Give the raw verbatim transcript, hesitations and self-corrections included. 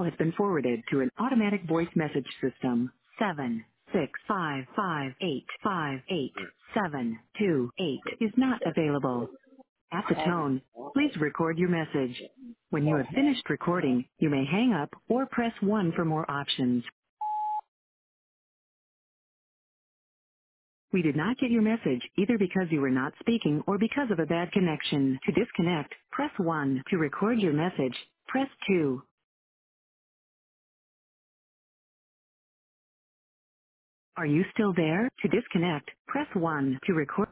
call has been forwarded to an automatic voice message system. Seven six five five eight five eight seven two eight is not available. At the tone, please record your message. When you have finished recording, you may hang up or press one for more options. We did not get your message either because you were not speaking or because of a bad connection. To disconnect, press one. To record your message, press two. Are you still there? To disconnect, press one. To record